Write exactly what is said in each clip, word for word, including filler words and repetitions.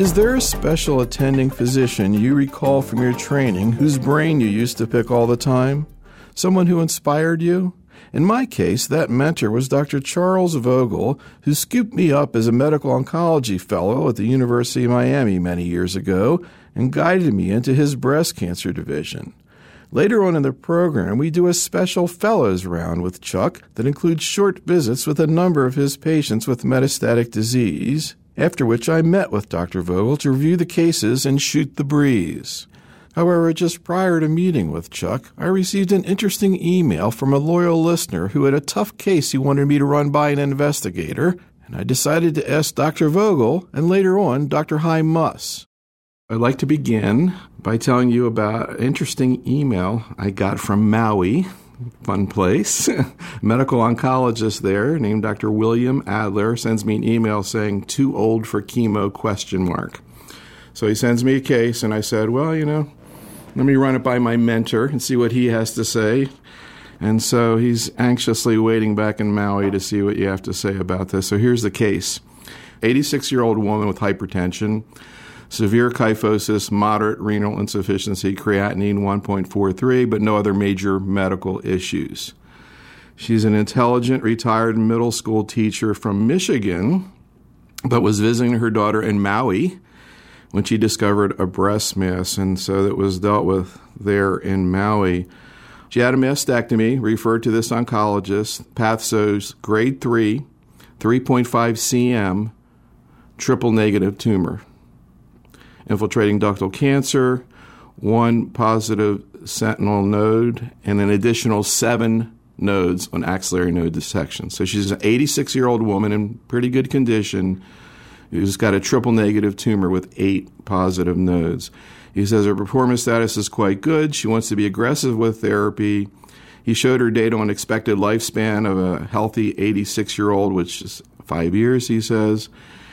Is there a special attending physician you recall from your training whose brain you used to pick all the time? Someone who inspired you? In my case, that mentor was Doctor Charles Vogel, who scooped me up as a medical oncology fellow at the University of Miami many years ago and guided me into his breast cancer division. Later on in the program, we do a special fellows round with Chuck that includes short visits with a number of his patients with metastatic disease, after which I met with Doctor Vogel to review the cases and shoot the breeze. However, just prior to meeting with Chuck, I received an interesting email from a loyal listener who had a tough case he wanted me to run by an investigator, and I decided to ask Doctor Vogel and later on Doctor Hy Muss. I'd like to begin by telling you about an interesting email I got from Maui, fun place. Medical oncologist there named Doctor William Adler sends me an email saying, too old for chemo, question mark. So he sends me a case, and I said, well, you know, let me run it by my mentor and see what he has to say. And so he's anxiously waiting back in Maui to see what you have to say about this. So here's the case. eighty-six-year-old woman with hypertension, severe kyphosis, moderate renal insufficiency, creatinine one point four three, but no other major medical issues. She's an intelligent, retired middle school teacher from Michigan, but was visiting her daughter in Maui when she discovered a breast mass, and so it was dealt with there in Maui. She had a mastectomy, referred to this oncologist, path shows grade three, three point five centimeters, triple negative tumor. Infiltrating ductal cancer, one positive sentinel node, and an additional seven nodes on axillary node dissection. So she's an eighty-six-year-old woman in pretty good condition who's got a triple negative tumor with eight positive nodes. He says her performance status is quite good. She wants to be aggressive with therapy. He showed her data on expected lifespan of a healthy eighty-six-year-old, which is five years, he says.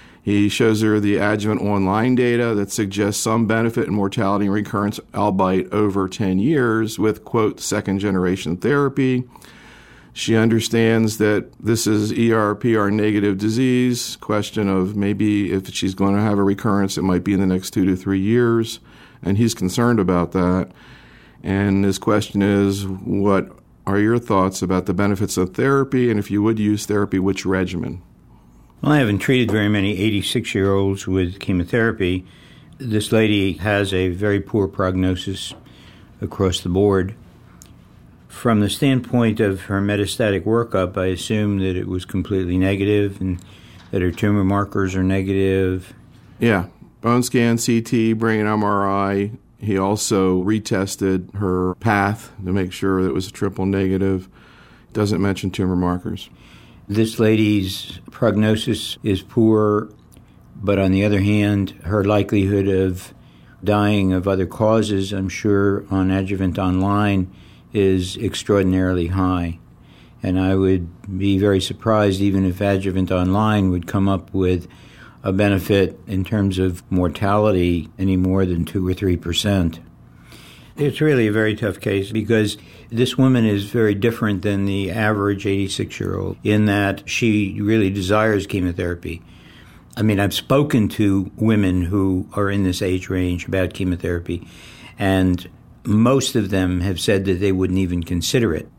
He shows her the adjuvant online data that suggests some benefit in mortality and recurrence, albeit over ten years, with, quote, second-generation therapy. She understands that this is E R P R negative disease, question of maybe if she's going to have a recurrence, it might be in the next two to three years, and he's concerned about that. And his question is, what are your thoughts about the benefits of therapy, and if you would use therapy, which regimen? Well, I haven't treated very many eighty-six-year-olds with chemotherapy. This lady has a very poor prognosis across the board. From the standpoint of her metastatic workup, I assume that it was completely negative and that her tumor markers are negative. Yeah, bone scan, C T, brain M R I. He also retested her path to make sure that it was a triple negative. Doesn't mention tumor markers. This lady's prognosis is poor, but on the other hand, her likelihood of dying of other causes, I'm sure, on Adjuvant Online is extraordinarily high. And I would be very surprised even if Adjuvant Online would come up with a benefit in terms of mortality any more than two or three percent. It's really a very tough case because this woman is very different than the average eighty-six-year-old in that she really desires chemotherapy. I mean, I've spoken to women who are in this age range about chemotherapy, and most of them have said that they wouldn't even consider it.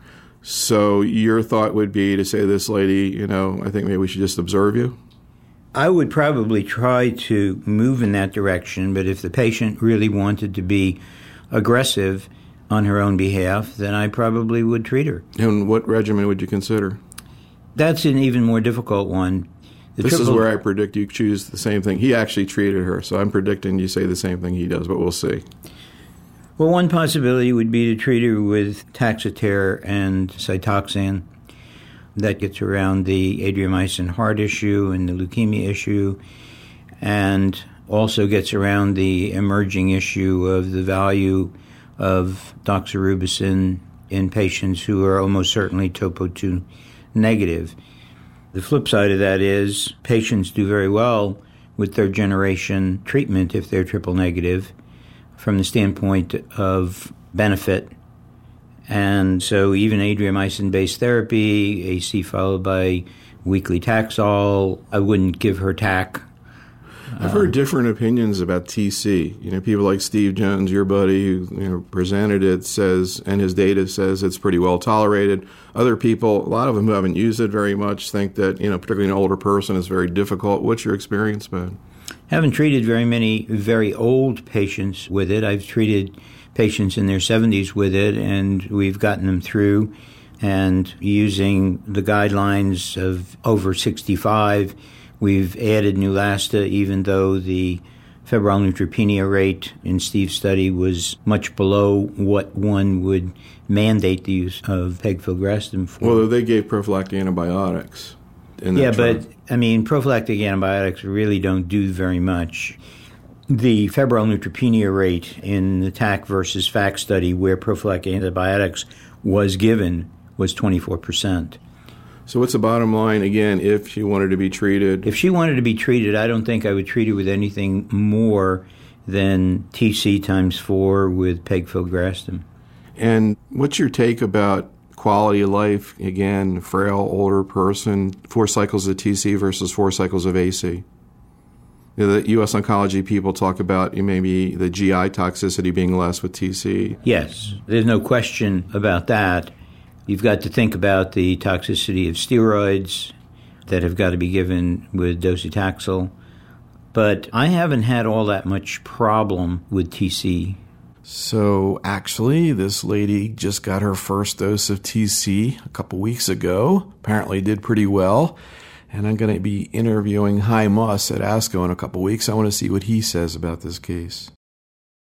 So your thought would be to say to this lady, you know, I think maybe we should just observe you? I would probably try to move in that direction, but if the patient really wanted to be aggressive on her own behalf, then I probably would treat her. And what regimen would you consider? That's an even more difficult one. The this triple- is where I predict you choose the same thing. He actually treated her, so I'm predicting you say the same thing he does, but we'll see. Well, one possibility would be to treat her with Taxotere and Cytoxan. That gets around the Adriamycin heart issue and the leukemia issue, and also gets around the emerging issue of the value of doxorubicin in patients who are almost certainly topo two negative. The flip side of that is patients do very well with third generation treatment if they're triple negative from the standpoint of benefit. And so even Adriamycin-based therapy, A C followed by weekly Taxol, I wouldn't give her Tac I've heard different opinions about T C. You know, people like Steve Jones, your buddy, who you know, presented it, says, and his data says it's pretty well tolerated. Other people, a lot of them who haven't used it very much, think that, you know, particularly an older person, is very difficult. What's your experience been? Haven't treated very many very old patients with it. I've treated patients in their seventies with it, and we've gotten them through. And using the guidelines of over sixty-five, we've added Neulasta, even though the febrile neutropenia rate in Steve's study was much below what one would mandate the use of pegfilgrastim for. Well, they gave prophylactic antibiotics. In that yeah, trial. but, I mean, prophylactic antibiotics really don't do very much. The febrile neutropenia rate in the T A C versus F A C study, where prophylactic antibiotics was given, was twenty-four percent. So what's the bottom line, again, if she wanted to be treated? If she wanted to be treated, I don't think I would treat her with anything more than T C times four with pegfilgrastim. And what's your take about quality of life, again, frail, older person, four cycles of T C versus four cycles of A C? You know, the U S oncology people talk about maybe the G I toxicity being less with T C. Yes, there's no question about that. You've got to think about the toxicity of steroids that have got to be given with docetaxel. But I haven't had all that much problem with T C. So actually, this lady just got her first dose of T C a couple weeks ago. Apparently did pretty well. And I'm going to be interviewing Hy Mus at ASCO in a couple weeks. I want to see what he says about this case.